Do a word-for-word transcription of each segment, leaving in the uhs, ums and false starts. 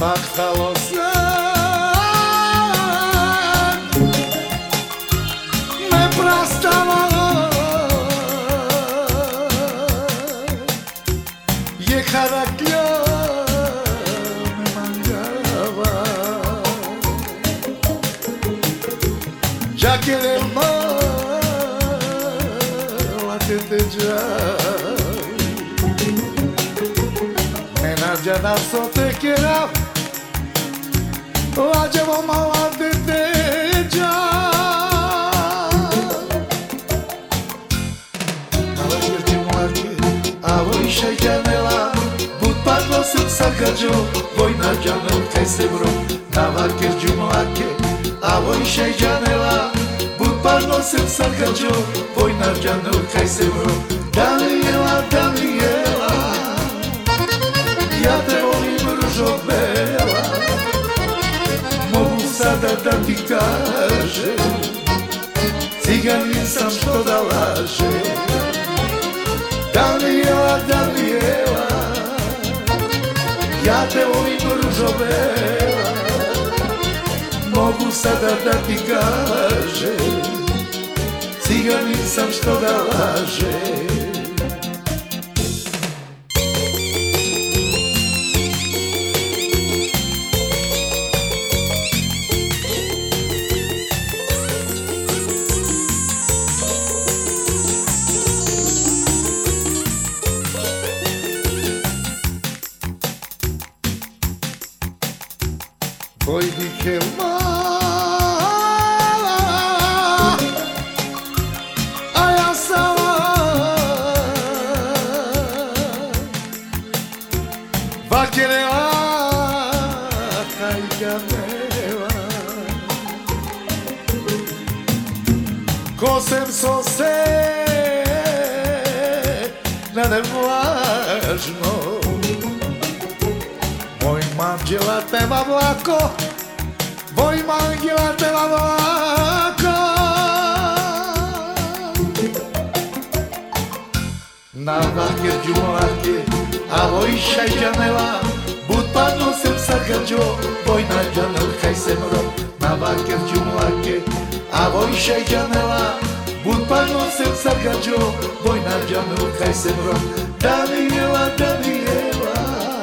mahtalo sam neprestano jechała me mangiava ya que del mar la gente ya ya na co te quiera la llevo mala de teja ale keď mladí a vojša janela bud padlo sem sakađo vojna janel kaj se bro na vaker džumlake a vojša janela bud padlo sem sakađo vojna janel kaj se bro Daniela, Daniela ja te volim ružo bela mogu sada da ti kažem ciganin sam što da laže Daniela, Daniela ja te volim ružo bela mogu sada da ti kažem ciganin sam što da laže Poi di che mala a ja sama vaquerela caigamela kosem sose nade vlažno Moj manđela teba vlako, moj manđela teba vlako Na vaker džumlake, a vojša janela Bud padno sem sakađo, vojna janel kaj se mro Na vaker džumlake, a vojša janela Bud padno sem sakađo, vojna janel kaj se mro Daniela, Daniela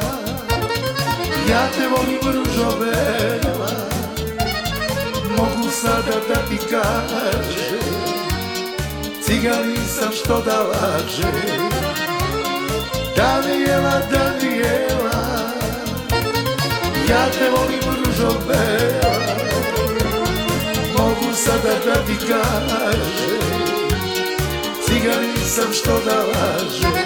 ja te volim ružo bela mogu sada da ti kažem ciganin sam što da laže Daniela, Daniela ja te volim ružo bela mogu sada da ti kažem ciganin sam što da laže